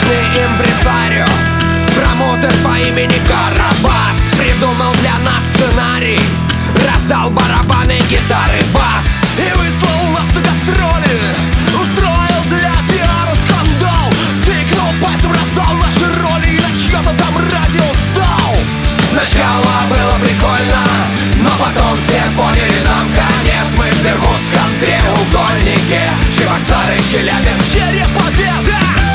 Мощный импресарио, промоутер по имени Карабас придумал для нас сценарий, раздал барабаны, гитары, бас и выслал нас на гастроли. Устроил для пиара скандал, тыкнул пальцем, раздал наши роли и на чьё-то там радио стал. Сначала было прикольно, но потом все поняли, нам конец. Мы в Бермудском треугольнике, Чебоксары, Челябинск, Череповец.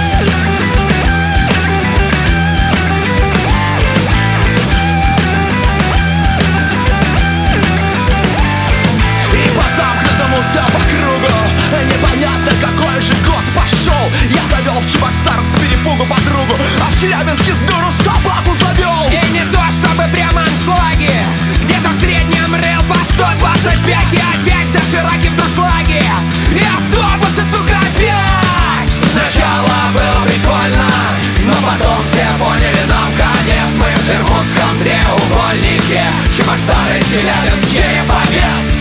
И по замкнутому все по кругу, непонятно какой же год пошел. Я завел в Чебоксарах с перепугу подругу, а в Челябинске с дуру собаку завел. И не то чтобы прямо аншлаги, где-то в среднем рыл по 125 и опять до Шираки в дуршлаге. И автобусы, сука, опять. Сначала было прикольно, но потом все поняли, нам конец. Мы в Бермудском треугольнике, Чебоксары, Челябинск, Череповец.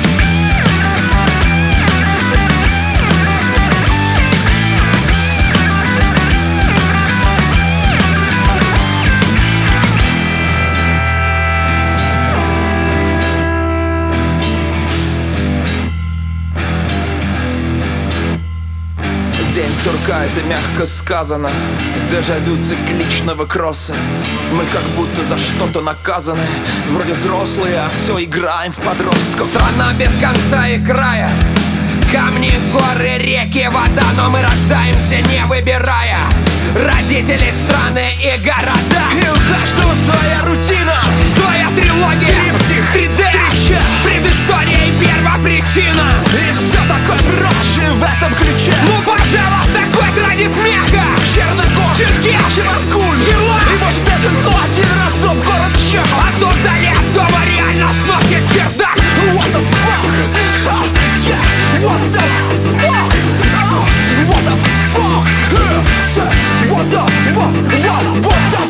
День сурка, это мягко сказано. Дежавю цикличного кросса. Мы как будто за что-то наказаны. Вроде взрослые, а все играем в подростков. Страна без конца и края, камни, горы, реки, вода. Но мы рождаемся, не выбирая родителей, страны и города. И у каждого своя рутина, своя трилогия, триптих, 3D, треща, предыстория и первопричина. И все такое проще в этом ключе. Ну, пожалуйста, хоть ради смеха. Черногорск, Черкес, Чебаркуль, Чела. и может это, ну, один разок город Чехов. А то вдали от дома реально сносит чердак. What the fuck? Yeah. What the fuck? What the fuck? What the fuck? What the fuck? What the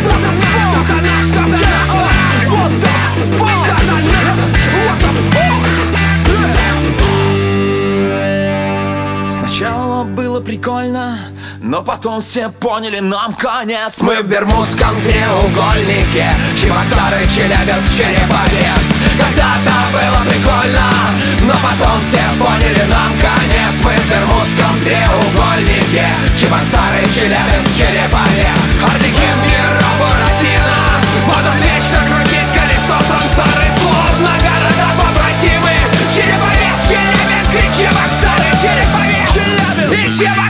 fuck? Сначала было прикольно, но потом все поняли, нам конец. Мы в Бермудском треугольнике, Чебоксары, Челябинск, Череповец. Когда-то было прикольно, но потом все поняли, нам конец. Мы в Бермудском треугольнике, Чебоксары, Челябинск, Череповец. Орликин, Перо, Буратино будут вечно крутить колесо сансары, словно города побратимы. Череповец, Челябинск и Чебоксары, Череповец и Чебоксары.